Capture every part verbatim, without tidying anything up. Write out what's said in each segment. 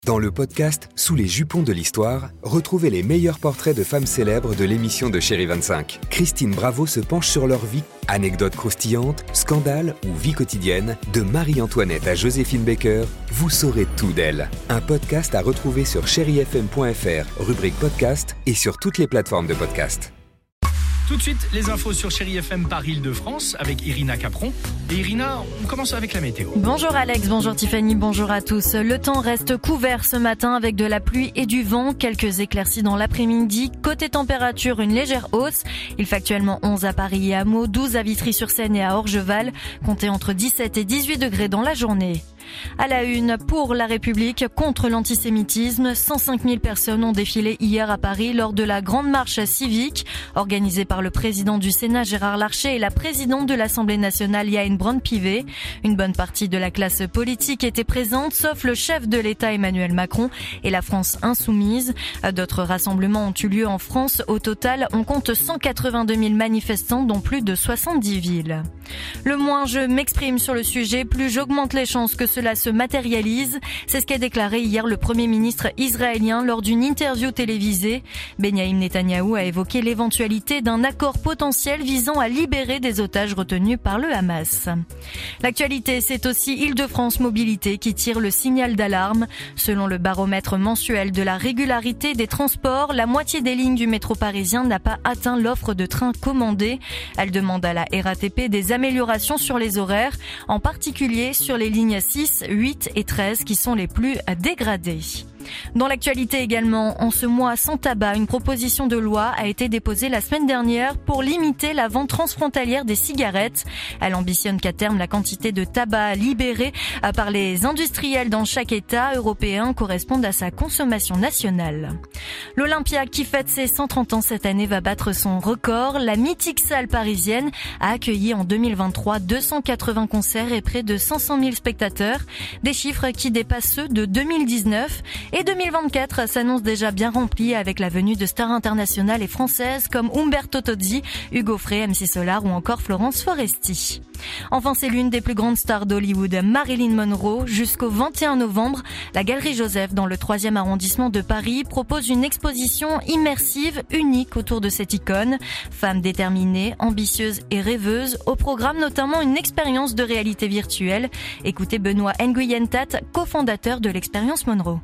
Dans le podcast Sous les jupons de l'histoire, retrouvez les meilleurs portraits de femmes célèbres de l'émission de Chérie vingt-cinq. Christine Bravo se penche sur leur vie. Anecdotes croustillantes, scandales ou vie quotidienne, de Marie-Antoinette à Joséphine Baker, vous saurez tout d'elle. Un podcast à retrouver sur chéri f m point f r, rubrique podcast et sur toutes les plateformes de podcast. Tout de suite, les infos sur Chéri F M par Île-de-France avec Irina Capron. Et Irina, on commence avec la météo. Bonjour Alex, bonjour Tiffany, bonjour à tous. Le temps reste couvert ce matin avec de la pluie et du vent. Quelques éclaircies dans l'après-midi. Côté température, une légère hausse. Il fait actuellement onze à Paris et à Meaux, douze à Vitry-sur-Seine et à Orgeval. Comptez entre dix-sept et dix-huit degrés dans la journée. À la une, pour la République, contre l'antisémitisme, cent cinq mille personnes ont défilé hier à Paris lors de la grande marche civique organisée par le président du Sénat Gérard Larcher et la présidente de l'Assemblée nationale Yaël Braun-Pivet. Une bonne partie de la classe politique était présente, sauf le chef de l'État Emmanuel Macron et la France insoumise. D'autres rassemblements ont eu lieu en France. Au total, on compte cent quatre-vingt-deux mille manifestants, dont plus de soixante-dix villes. Le moins je m'exprime sur le sujet, plus j'augmente les chances que cela se matérialise. C'est ce qu'a déclaré hier le Premier ministre israélien lors d'une interview télévisée. Benyamin Netanyahou a évoqué l'éventualité d'un accord potentiel visant à libérer des otages retenus par le Hamas. L'actualité, c'est aussi Île-de-France Mobilité qui tire le signal d'alarme. Selon le baromètre mensuel de la régularité des transports, la moitié des lignes du métro parisien n'a pas atteint l'offre de train commandée. Elle demande à la R A T P des améliorations sur les horaires, en particulier sur les lignes six, huit et treize qui sont les plus dégradées. Dans l'actualité également, en ce mois sans tabac, une proposition de loi a été déposée la semaine dernière pour limiter la vente transfrontalière des cigarettes. Elle ambitionne qu'à terme, la quantité de tabac libérée par les industriels dans chaque État européen corresponde à sa consommation nationale. L'Olympia, qui fête ses cent trente ans cette année, va battre son record. La mythique salle parisienne a accueilli en deux mille vingt-trois deux cent quatre-vingts concerts et près de cinq cent mille spectateurs. Des chiffres qui dépassent ceux de deux mille dix-neuf. Et deux mille vingt-quatre s'annonce déjà bien rempli avec la venue de stars internationales et françaises comme Umberto Tozzi, Hugo Frey, M C Solar ou encore Florence Foresti. Enfin, c'est l'une des plus grandes stars d'Hollywood, Marilyn Monroe. Jusqu'au vingt et un novembre, la Galerie Joseph dans le troisième arrondissement de Paris propose une exposition immersive unique autour de cette icône. Femme déterminée, ambitieuse et rêveuse, au programme notamment une expérience de réalité virtuelle. Écoutez Benoît Nguyen-Tat, cofondateur de l'expérience Monroe.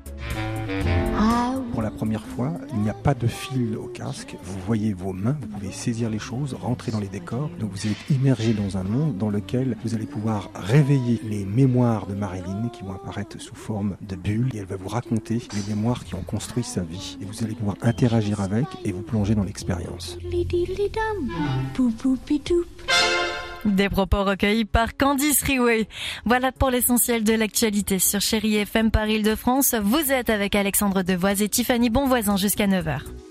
Pour la première fois, il n'y a pas de fil au casque. Vous voyez vos mains, vous pouvez saisir les choses, rentrer dans les décors. Donc vous êtes immergé dans un monde dans lequel vous allez pouvoir réveiller les mémoires de Marilyn qui vont apparaître sous forme de bulles. Et elle va vous raconter les mémoires qui ont construit sa vie. Et vous allez pouvoir interagir avec et vous plonger dans l'expérience. Des propos recueillis par Candice Riouet. Voilà pour l'essentiel de l'actualité sur Chéri F M par Île-de-France. Vous êtes avec Alexandre Devoise et Tiffany Bonvoisin jusqu'à neuf heures.